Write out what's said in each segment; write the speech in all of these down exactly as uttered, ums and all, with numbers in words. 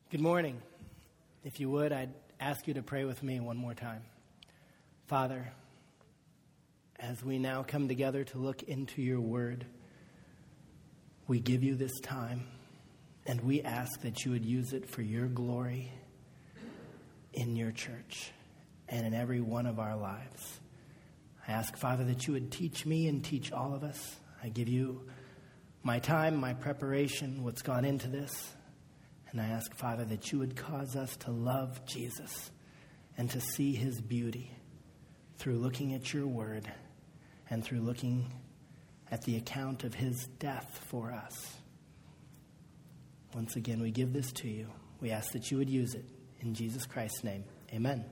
Good morning. If you would, I'd ask you to pray with me one more time. Father, as we now come together to look into your word, we give you this time, and we ask that you would use it for your glory in your church and in every one of our lives. I ask, Father, that you would teach me and teach all of us. I give you my time, my preparation, what's gone into this. And I ask, Father, that you would cause us to love Jesus and to see his beauty through looking at your word and through looking at the account of his death for us. Once again, we give this to you. We ask that you would use it. In Jesus Christ's name, amen.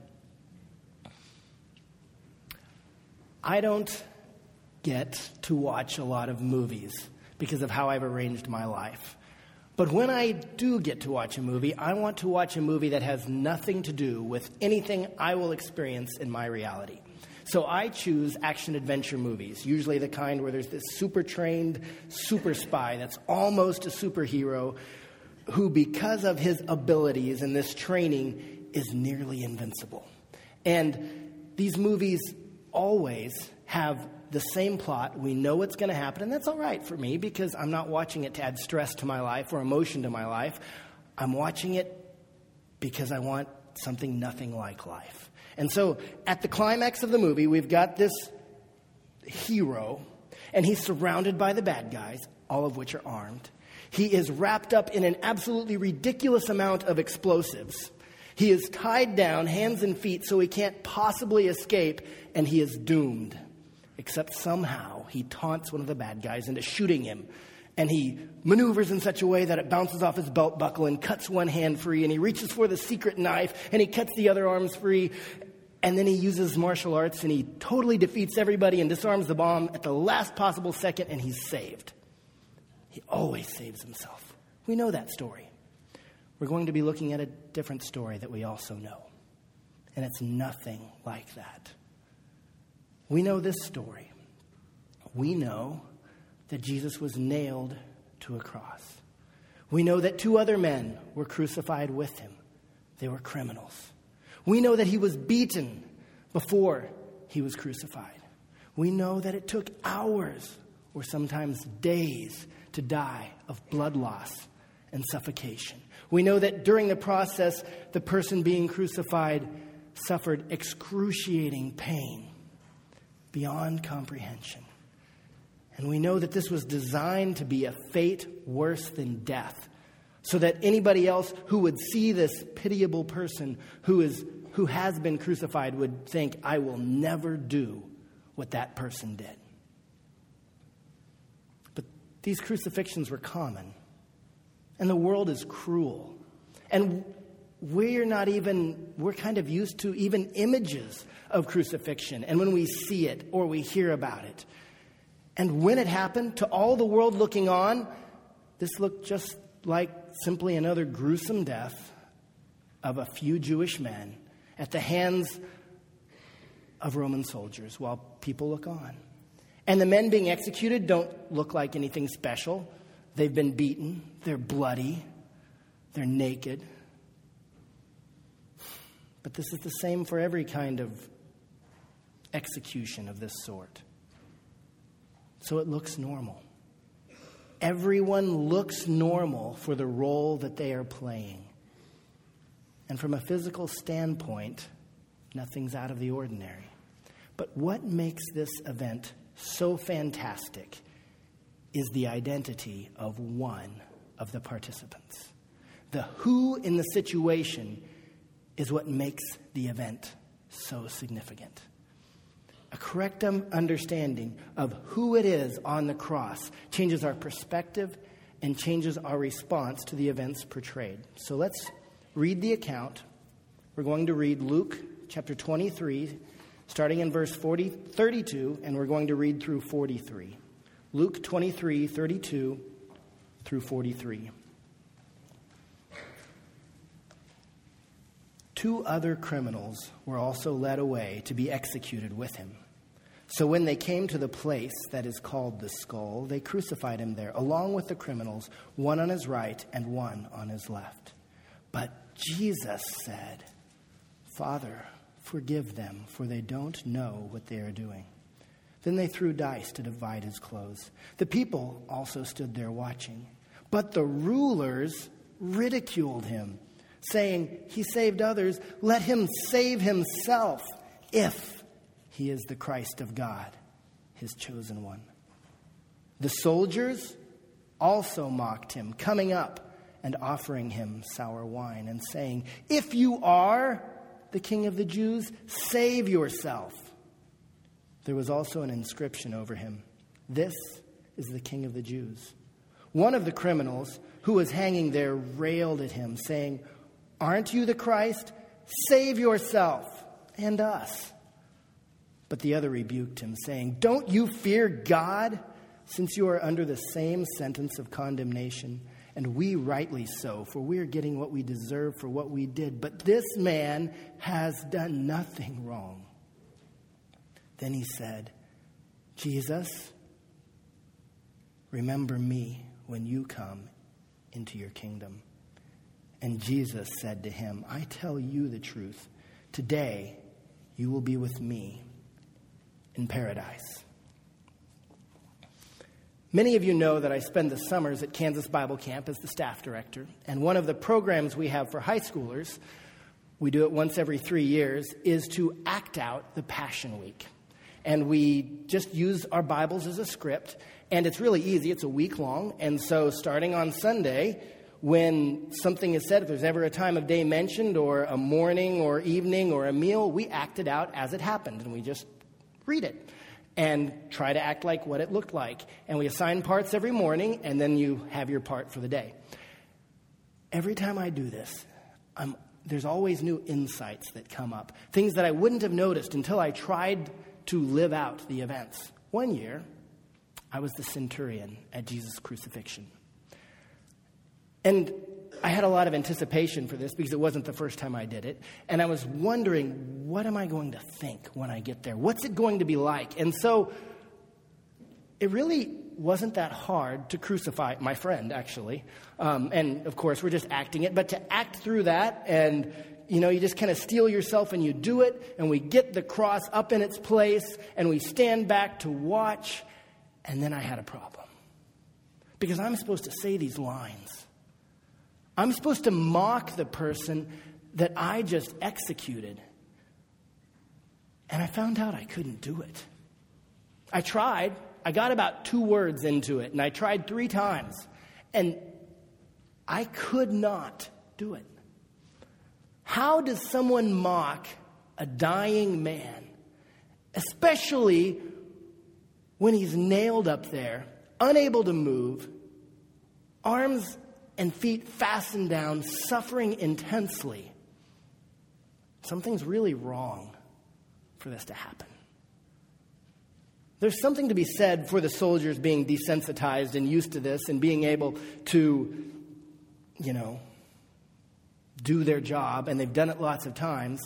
I don't get to watch a lot of movies because of how I've arranged my life. But when I do get to watch a movie, I want to watch a movie that has nothing to do with anything I will experience in my reality. So I choose action-adventure movies, usually the kind where there's this super-trained super spy that's almost a superhero who, because of his abilities and this training, is nearly invincible. And these movies always have the same plot. We know what's going to happen, and that's all right for me because I'm not watching it to add stress to my life or emotion to my life. I'm watching it because I want something nothing like life. And so at the climax of the movie, we've got this hero, and he's surrounded by the bad guys, all of which are armed. He is wrapped up in an absolutely ridiculous amount of explosives. He is tied down, hands and feet, so he can't possibly escape, and he is doomed. Except somehow he taunts one of the bad guys into shooting him. And he maneuvers in such a way that it bounces off his belt buckle and cuts one hand free. And he reaches for the secret knife and he cuts the other arms free. And then he uses martial arts and he totally defeats everybody and disarms the bomb at the last possible second, and he's saved. He always saves himself. We know that story. We're going to be looking at a different story that we also know. And it's nothing like that. We know this story. We know that Jesus was nailed to a cross. We know that two other men were crucified with him. They were criminals. We know that he was beaten before he was crucified. We know that it took hours or sometimes days to die of blood loss and suffocation. We know that during the process, the person being crucified suffered excruciating pain beyond comprehension. And we know that this was designed to be a fate worse than death, so that anybody else who would see this pitiable person who is who has been crucified would think, I will never do what that person did. But these crucifixions were common, and the world is cruel. And we're not even, we're kind of used to even images of crucifixion, and when we see it or we hear about it. And when it happened, to all the world looking on, this looked just like simply another gruesome death of a few Jewish men at the hands of Roman soldiers while people look on. And the men being executed don't look like anything special. They've been beaten, they're bloody, they're naked. But this is the same for every kind of execution of this sort. So it looks normal. Everyone looks normal for the role that they are playing. And from a physical standpoint, nothing's out of the ordinary. But what makes this event so fantastic is the identity of one of the participants. The who in the situation is what makes the event so significant. A correct understanding of who it is on the cross changes our perspective and changes our response to the events portrayed. So let's read the account. We're going to read Luke chapter twenty-three, starting in verse forty, thirty-two, and we're going to read through forty-three. Luke twenty-three, thirty-two through forty-three. Two other criminals were also led away to be executed with him. So when they came to the place that is called the Skull, they crucified him there, along with the criminals, one on his right and one on his left. But Jesus said, "Father, forgive them, for they don't know what they are doing." Then they threw dice to divide his clothes. The people also stood there watching. But the rulers ridiculed him, saying, "He saved others. Let him save himself if he is the Christ of God, his chosen one." The soldiers also mocked him, coming up and offering him sour wine and saying, "If you are the King of the Jews, save yourself." There was also an inscription over him, "This is the King of the Jews." One of the criminals who was hanging there railed at him, saying, "Aren't you the Christ? Save yourself and us." But the other rebuked him, saying, "Don't you fear God, since you are under the same sentence of condemnation? And we rightly so, for we are getting what we deserve for what we did. But this man has done nothing wrong." Then he said, "Jesus, remember me when you come into your kingdom." And Jesus said to him, "I tell you the truth. Today you will be with me in paradise." Many of you know that I spend the summers at Kansas Bible Camp as the staff director. And one of the programs we have for high schoolers, we do it once every three years, is to act out the Passion Week. And we just use our Bibles as a script. And it's really easy. It's a week long. And so starting on Sunday, when something is said, if there's ever a time of day mentioned or a morning or evening or a meal, we act it out as it happened. And we just read it and try to act like what it looked like. And we assign parts every morning, and then you have your part for the day. Every time I do this, I'm, there's always new insights that come up, things that I wouldn't have noticed until I tried to live out the events. One year, I was the centurion at Jesus' crucifixion. And I had a lot of anticipation for this because it wasn't the first time I did it. And I was wondering, what am I going to think when I get there? What's it going to be like? And so it really wasn't that hard to crucify my friend, actually. Um, and, of course, we're just acting it. But to act through that and, you know, you just kind of steel yourself and you do it. And we get the cross up in its place. And we stand back to watch. And then I had a problem. Because I'm supposed to say these lines. I'm supposed to mock the person that I just executed. And I found out I couldn't do it. I tried. I got about two words into it, and I tried three times. And I could not do it. How does someone mock a dying man, especially when he's nailed up there, unable to move, arms and feet fastened down, suffering intensely? Something's really wrong for this to happen. There's something to be said for the soldiers being desensitized and used to this and being able to, you know, do their job, and they've done it lots of times.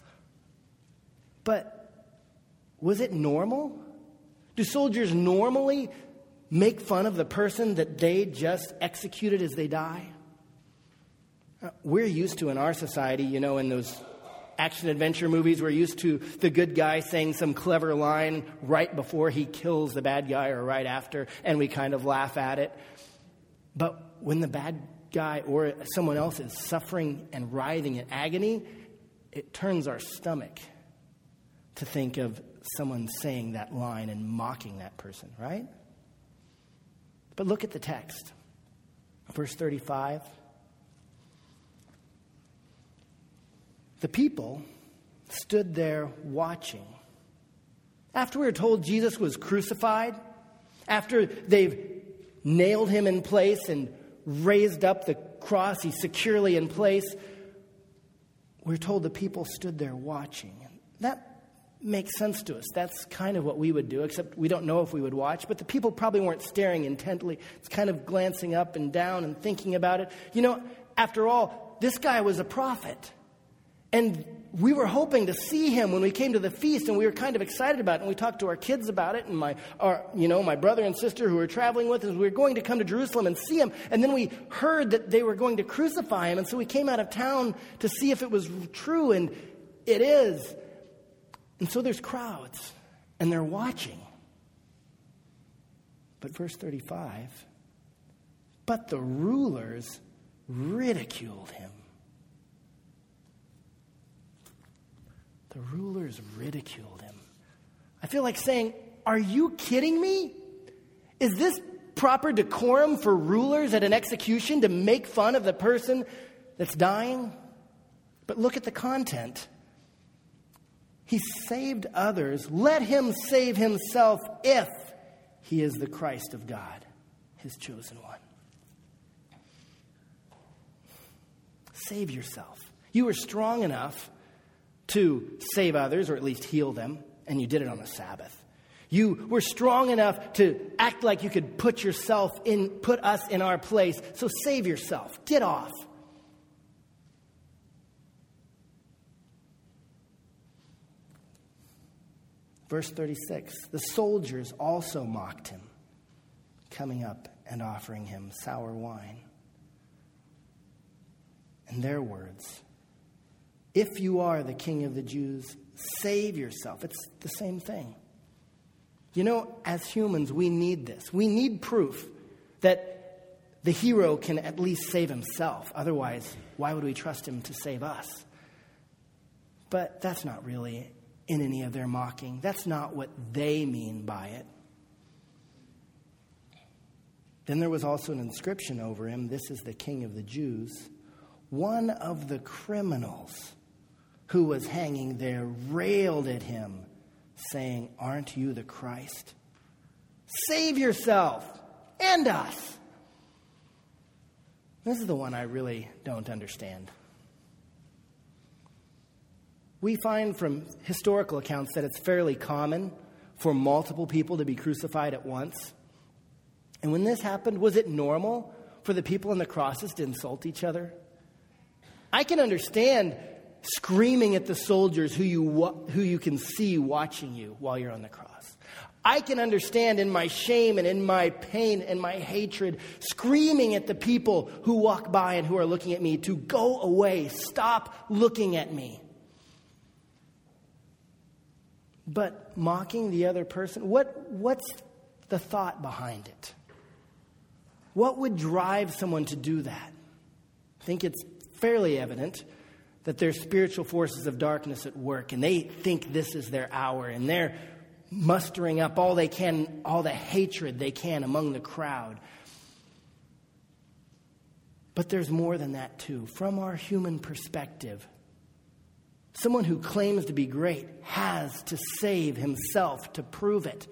But was it normal? Do soldiers normally make fun of the person that they just executed as they die? We're used to, in our society, you know, in those action-adventure movies, we're used to the good guy saying some clever line right before he kills the bad guy or right after, and we kind of laugh at it. But when the bad guy or someone else is suffering and writhing in agony, it turns our stomach to think of someone saying that line and mocking that person, right? But look at the text. Verse thirty-five. The people stood there watching. After we were told Jesus was crucified, after they've nailed him in place and raised up the cross, he's securely in place, we're told the people stood there watching. That makes sense to us. That's kind of what we would do, except we don't know if we would watch. But the people probably weren't staring intently. It's kind of glancing up and down and thinking about it. You know, after all, this guy was a prophet. And we were hoping to see him when we came to the feast, and we were kind of excited about it, and we talked to our kids about it, and my, our, you know, my brother and sister who were traveling with us, we were going to come to Jerusalem and see him, and then we heard that they were going to crucify him, and so we came out of town to see if it was true, and it is. And so there's crowds, and they're watching. But verse thirty-five, but the rulers ridiculed him. The rulers ridiculed him. I feel like saying, are you kidding me? Is this proper decorum for rulers at an execution to make fun of the person that's dying? But look at the content. He saved others. Let him save himself if he is the Christ of God, his chosen one. Save yourself. You were strong enough to save others, or at least heal them, and you did it on the Sabbath. You were strong enough to act like you could put yourself in, put us in our place. So save yourself. Get off. Verse thirty-six, the soldiers also mocked him, coming up and offering him sour wine. And their words, if you are the King of the Jews, save yourself. It's the same thing. You know, as humans, we need this. We need proof that the hero can at least save himself. Otherwise, why would we trust him to save us? But that's not really in any of their mocking. That's not what they mean by it. Then there was also an inscription over him, this is the King of the Jews. One of the criminals who was hanging there railed at him, saying, aren't you the Christ? Save yourself and us. This is the one I really don't understand. We find from historical accounts that it's fairly common for multiple people to be crucified at once. And when this happened, was it normal for the people on the crosses to insult each other? I can understand screaming at the soldiers who you who you can see watching you while you're on the cross. I can understand in my shame and in my pain and my hatred, screaming at the people who walk by and who are looking at me to go away, stop looking at me. But mocking the other person, what what's the thought behind it? What would drive someone to do that? I think it's fairly evident that there's spiritual forces of darkness at work, and they think this is their hour, and they're mustering up all they can, all the hatred they can among the crowd. But there's more than that too. From our human perspective, someone who claims to be great has to save himself to prove it.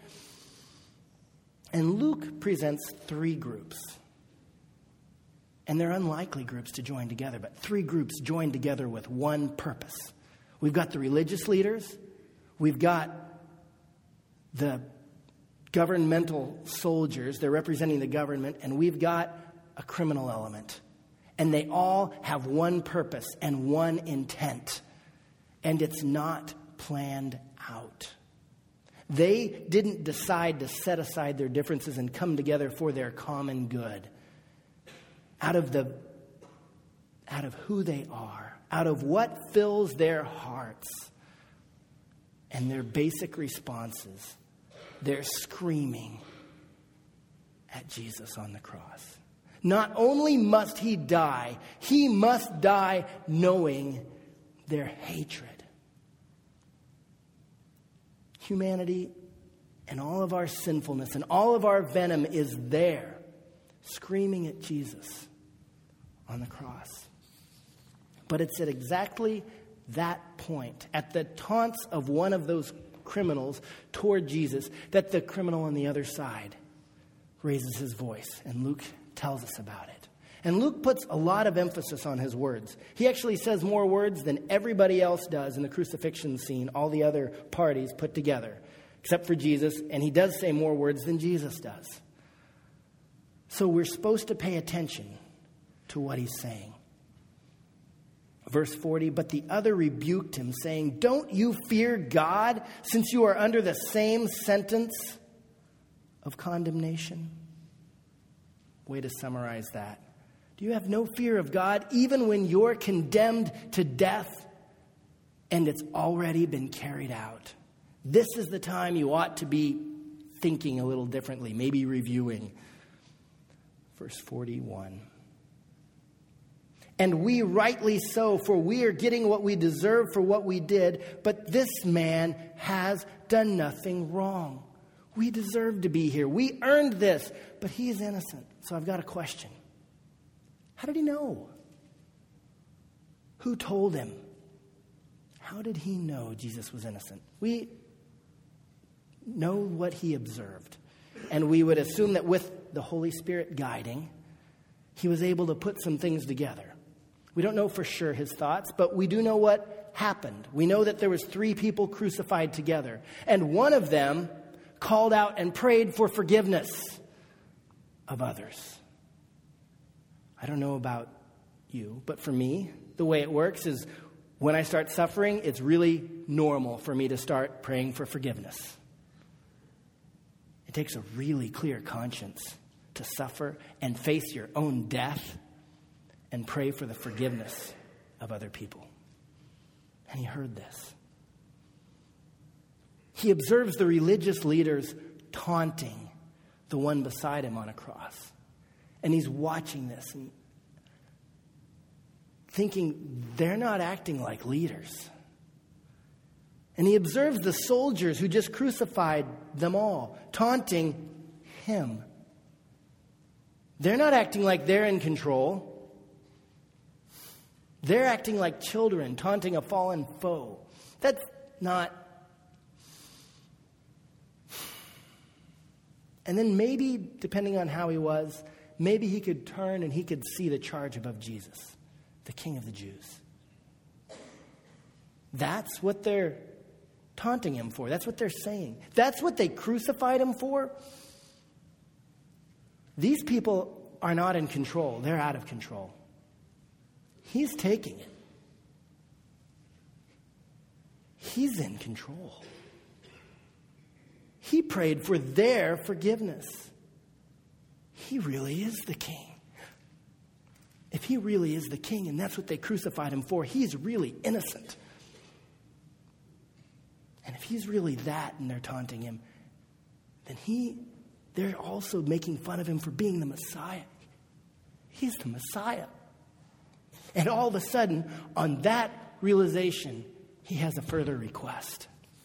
And Luke presents three groups. And they're unlikely groups to join together, but three groups joined together with one purpose. We've got the religious leaders, we've got the governmental soldiers, they're representing the government, and we've got a criminal element. And they all have one purpose and one intent, and it's not planned out. They didn't decide to set aside their differences and come together for their common good. Out of the, out of who they are, out of what fills their hearts, and their basic responses, they're screaming at Jesus on the cross. Not only must he die, he must die knowing their hatred. Humanity and all of our sinfulness and all of our venom is there, screaming at Jesus on the cross. But it's at exactly that point, at the taunts of one of those criminals toward Jesus, that the criminal on the other side raises his voice, and Luke tells us about it. And Luke puts a lot of emphasis on his words. He actually says more words than everybody else does in the crucifixion scene, all the other parties put together, except for Jesus, and he does say more words than Jesus does. So we're supposed to pay attention to what he's saying. Verse forty, but the other rebuked him, saying, don't you fear God, since you are under the same sentence of condemnation? Way to summarize that. Do you have no fear of God, even when you're condemned to death and it's already been carried out? This is the time you ought to be thinking a little differently, maybe reviewing. Verse forty-one. And we rightly so, for we are getting what we deserve for what we did, but this man has done nothing wrong. We deserve to be here. We earned this, but he is innocent. So I've got a question. How did he know? Who told him? How did he know Jesus was innocent? We know what he observed. And we would assume that with the Holy Spirit guiding, he was able to put some things together. We don't know for sure his thoughts, but we do know what happened. We know that there was three people crucified together. And one of them called out and prayed for forgiveness of others. I don't know about you, but for me, the way it works is when I start suffering, it's really normal for me to start praying for forgiveness. It takes a really clear conscience to suffer and face your own death and pray for the forgiveness of other people. And he heard this. He observes the religious leaders taunting the one beside him on a cross. And he's watching this and thinking they're not acting like leaders. And he observes the soldiers who just crucified them all, taunting him. They're not acting like they're in control. They're acting like children, taunting a fallen foe. That's not... And then maybe, depending on how he was, maybe he could turn and he could see the charge above Jesus, the King of the Jews. That's what they're taunting him for. That's what they're saying. That's what they crucified him for. These people are not in control. They're out of control. He's taking it. He's in control. He prayed for their forgiveness. He really is the king. If he really is the king, and that's what they crucified him for, he's really innocent. And if he's really that and they're taunting him, then he, they're also making fun of him for being the Messiah. He's the Messiah. And all of a sudden, on that realization, he has a further request.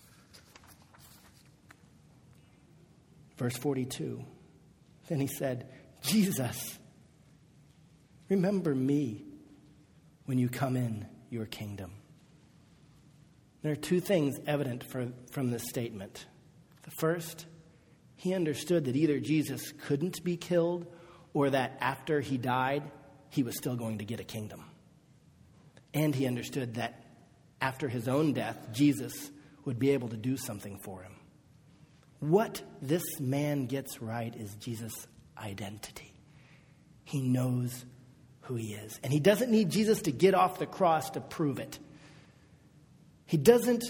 Verse forty-two. Then he said, Jesus, remember me when you come in your kingdom. There are two things evident for, from this statement. The first, he understood that either Jesus couldn't be killed or that after he died, he was still going to get a kingdom. And he understood that after his own death, Jesus would be able to do something for him. What this man gets right is Jesus' identity. He knows who he is. And he doesn't need Jesus to get off the cross to prove it. He doesn't,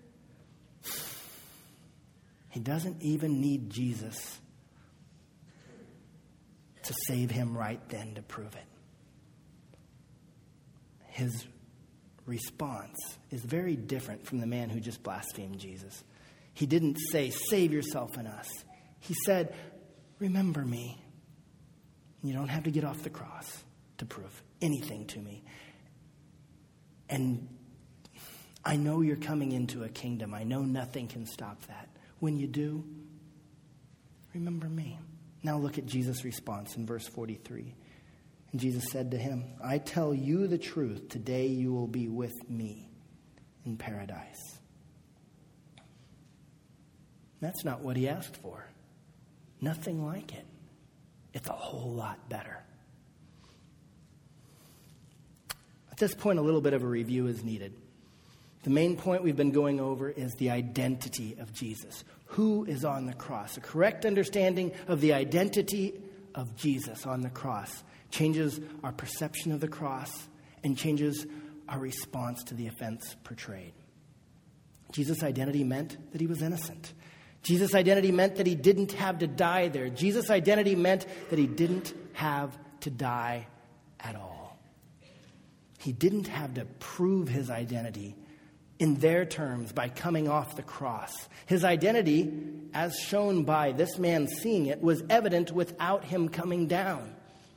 he doesn't even need Jesus to save him right then to prove it. His response is very different from the man who just blasphemed Jesus. He didn't say, save yourself and us. He said, remember me. You don't have to get off the cross to prove anything to me. And I know you're coming into a kingdom. I know nothing can stop that. When you do, remember me. Now look at Jesus' response in verse forty-three. And Jesus said to him, I tell you the truth, today you will be with me in paradise. That's not what he asked for. Nothing like it. It's a whole lot better. At this point, a little bit of a review is needed. The main point we've been going over is the identity of Jesus. Who is on the cross? A correct understanding of the identity of Jesus on the cross changes our perception of the cross and changes our response to the offense portrayed. Jesus' identity meant that he was innocent. Jesus' identity meant that he didn't have to die there. Jesus' identity meant that he didn't have to die at all. He didn't have to prove his identity in their terms by coming off the cross. His identity, as shown by this man seeing it, was evident without him coming down.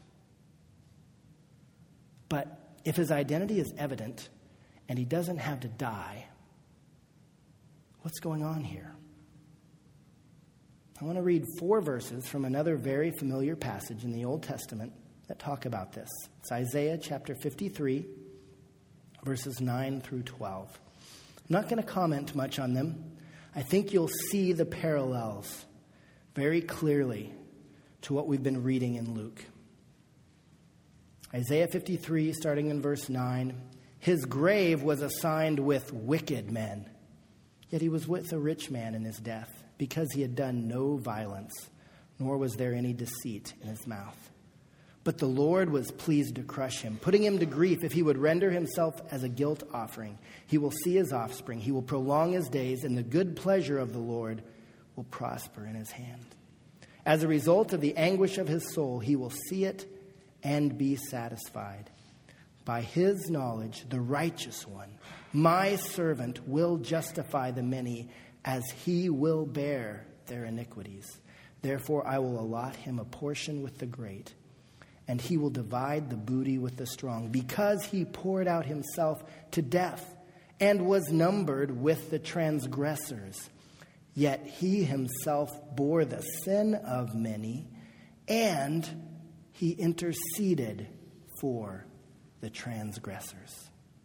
But if his identity is evident and he doesn't have to die, what's going on here? I want to read four verses from another very familiar passage in the Old Testament that talk about this. It's Isaiah chapter fifty-three, verses nine through twelve. I'm not going to comment much on them. I think you'll see the parallels very clearly to what we've been reading in Luke. Isaiah fifty-three, starting in verse nine. His grave was assigned with wicked men, yet he was with a rich man in his death, because he had done no violence, nor was there any deceit in his mouth. But the Lord was pleased to crush him, putting him to grief if he would render himself as a guilt offering. He will see his offspring. He will prolong his days, and the good pleasure of the Lord will prosper in his hand. As a result of the anguish of his soul, he will see it and be satisfied. By his knowledge, the righteous one, my servant, will justify the many, as he will bear their iniquities. Therefore, I will allot him a portion with the great, and he will divide the booty with the strong, because he poured out himself to death and was numbered with the transgressors. Yet he himself bore the sin of many, and he interceded for the transgressors.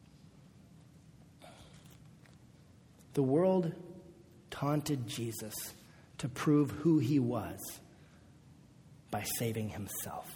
The world taunted Jesus to prove who he was by saving himself.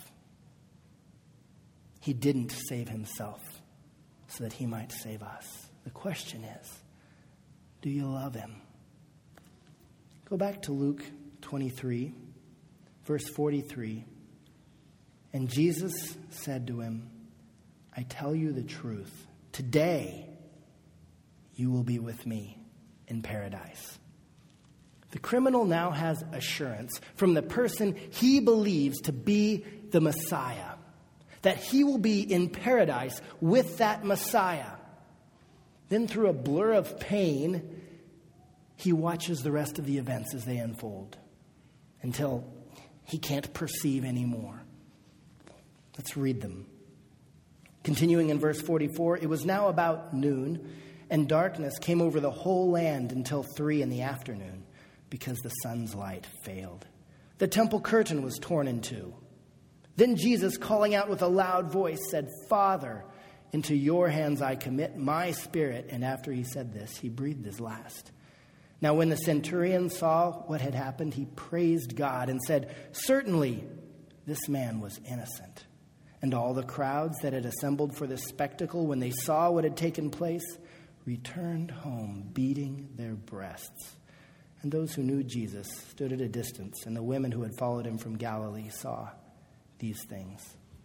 He didn't save himself so that he might save us. The question is, do you love him? Go back to Luke twenty-three, verse forty-three. And Jesus said to him, I tell you the truth. Today you will be with me in paradise. The criminal now has assurance from the person he believes to be the Messiah, that he will be in paradise with that Messiah. Then through a blur of pain, he watches the rest of the events as they unfold until he can't perceive anymore. Let's read them. Continuing in verse forty-four, it was now about noon, and darkness came over the whole land until three in the afternoon, because the sun's light failed. The temple curtain was torn in two. Then Jesus, calling out with a loud voice, said, Father, into your hands I commit my spirit. And after he said this, he breathed his last. Now when the centurion saw what had happened, he praised God and said, Certainly this man was innocent. And all the crowds that had assembled for this spectacle, when they saw what had taken place, returned home, beating their breasts. And those who knew Jesus stood at a distance, and the women who had followed him from Galilee saw these things.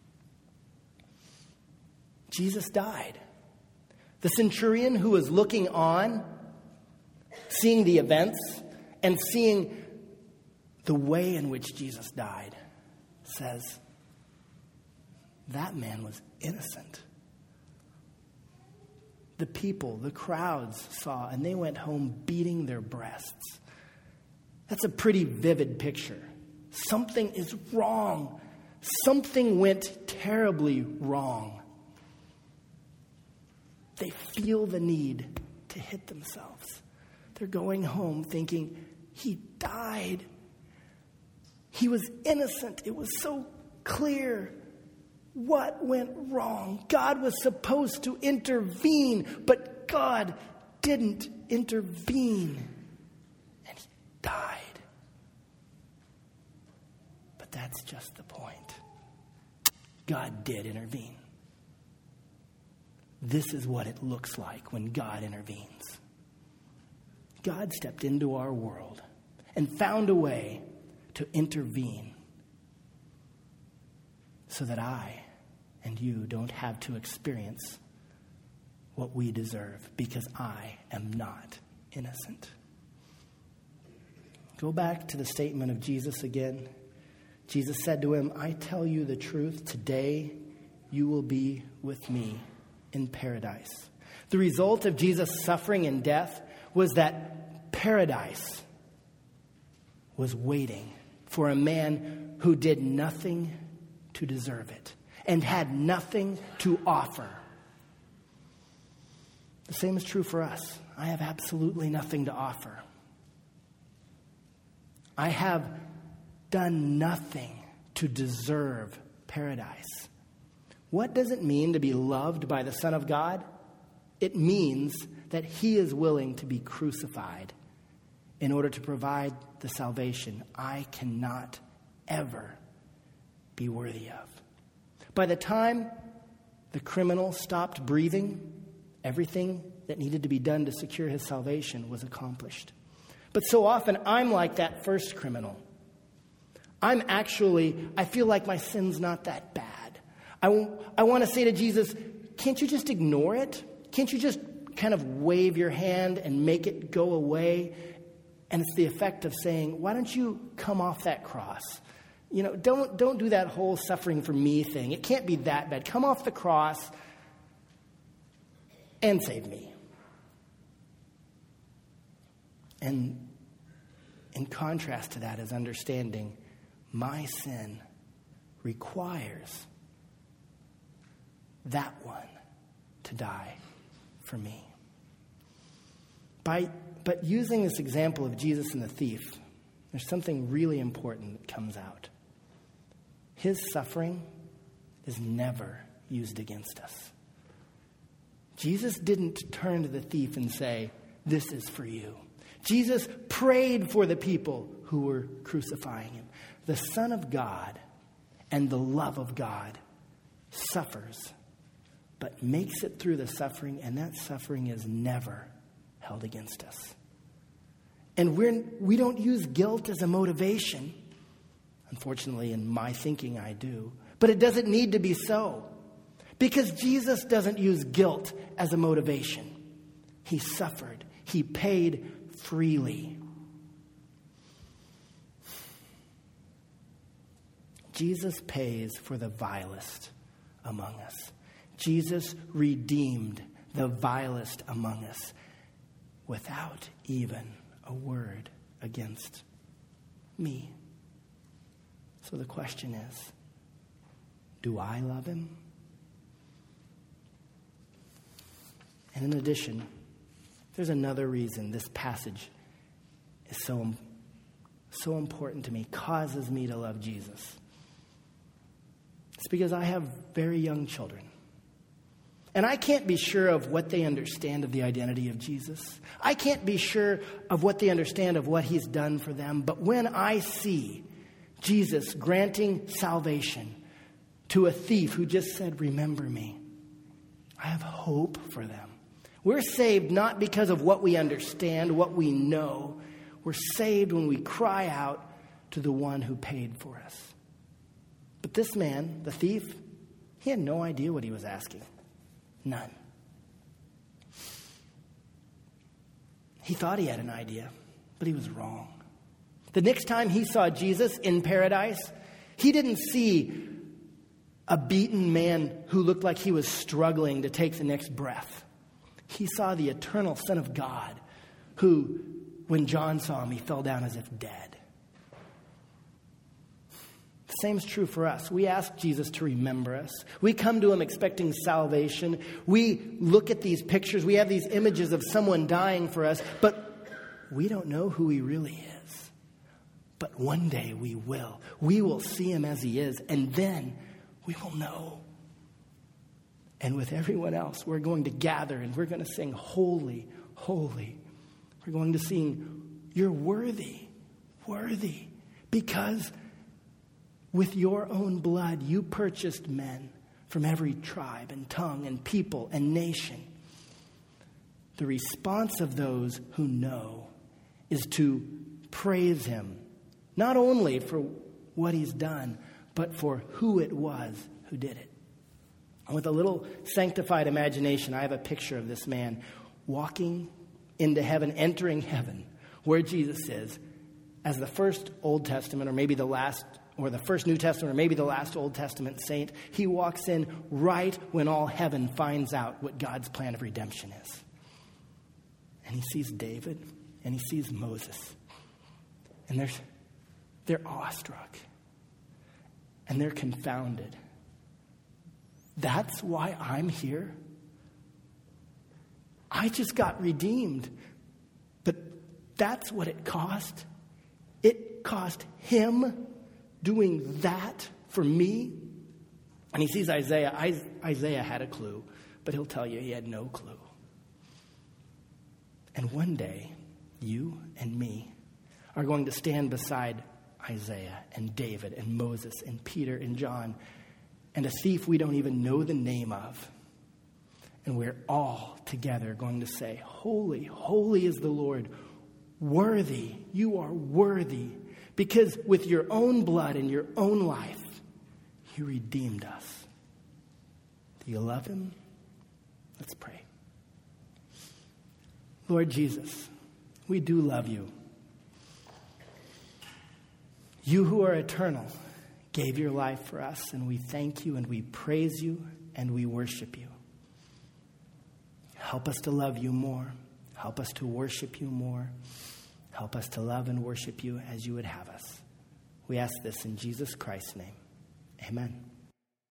Jesus died. The centurion who was looking on, seeing the events, and seeing the way in which Jesus died, says, that man was innocent. The people, the crowds saw, and they went home beating their breasts. That's a pretty vivid picture. Something is wrong. Something went terribly wrong. They feel the need to hit themselves. They're going home thinking, he died. He was innocent. It was so clear. What went wrong? God was supposed to intervene, but God didn't intervene. And he died. But that's just the point. God did intervene. This is what it looks like when God intervenes. God stepped into our world and found a way to intervene so that I and you don't have to experience what we deserve because I am not innocent. Go back to the statement of Jesus again. Jesus said to him, I tell you the truth, today you will be with me in paradise. The result of Jesus' suffering and death was that paradise was waiting for a man who did nothing to deserve it and had nothing to offer. The same is true for us. I have absolutely nothing to offer. I have done nothing to deserve paradise. What does it mean to be loved by the Son of God? It means that he is willing to be crucified in order to provide the salvation I cannot ever be worthy of. By the time the criminal stopped breathing, everything that needed to be done to secure his salvation was accomplished. But so often I'm like that first criminal. I'm actually, I feel like my sin's not that bad. I, w- I want to say to Jesus, can't you just ignore it? Can't you just kind of wave your hand and make it go away? And it's the effect of saying, why don't you come off that cross? You know, don't, don't do that whole suffering for me thing. It can't be that bad. Come off the cross and save me. And in contrast to that is understanding my sin requires that one to die for me. By, but using this example of Jesus and the thief, there's something really important that comes out. His suffering is never used against us. Jesus didn't turn to the thief and say, this is for you. Jesus prayed for the people who were crucifying him. The Son of God and the love of God suffers, but makes it through the suffering, and that suffering is never held against us. And we're, we don't use guilt as a motivation. Unfortunately, in my thinking, I do. But it doesn't need to be so. Because Jesus doesn't use guilt as a motivation. He suffered. He paid freely. Jesus pays for the vilest among us. Jesus redeemed the vilest among us without even a word against me. So the question is, do I love him? And in addition, there's another reason this passage is so, so important to me, causes me to love Jesus. It's because I have very young children. And I can't be sure of what they understand of the identity of Jesus. I can't be sure of what they understand of what he's done for them. But when I see Jesus granting salvation to a thief who just said, remember me, I have hope for them. We're saved not because of what we understand, what we know. We're saved when we cry out to the one who paid for us. But this man, the thief, he had no idea what he was asking. None. He thought he had an idea, but he was wrong. The next time he saw Jesus in paradise, he didn't see a beaten man who looked like he was struggling to take the next breath. He saw the eternal Son of God who, when John saw him, he fell down as if dead. The same is true for us. We ask Jesus to remember us. We come to him expecting salvation. We look at these pictures. We have these images of someone dying for us, but we don't know who he really is. But one day we will. We will see him as he is, and then we will know. And with everyone else, we're going to gather and we're going to sing, holy, holy. We're going to sing, you're worthy, worthy, because with your own blood, you purchased men from every tribe and tongue and people and nation. The response of those who know is to praise him, not only for what he's done, but for who it was who did it. With a little sanctified imagination, I have a picture of this man walking into heaven, entering heaven, where Jesus is, as the first Old Testament, or maybe the last, or the first New Testament, or maybe the last Old Testament saint. He walks in right when all heaven finds out what God's plan of redemption is. And he sees David, and he sees Moses. And they're, they're awestruck. And they're confounded. That's why I'm here? I just got redeemed. But that's what it cost? It cost him doing that for me? And he sees Isaiah. Isaiah had a clue, but he'll tell you he had no clue. And one day, you and me are going to stand beside Isaiah and David and Moses and Peter and John and a thief we don't even know the name of. And we're all together going to say, holy, holy is the Lord. Worthy, you are worthy. Because with your own blood and your own life, you redeemed us. Do you love him? Let's pray. Lord Jesus, we do love you. You who are eternal gave your life for us, and we thank you and we praise you and we worship you. Help us to love you more. Help us to worship you more. Help us to love and worship you as you would have us. We ask this in Jesus Christ's name. Amen.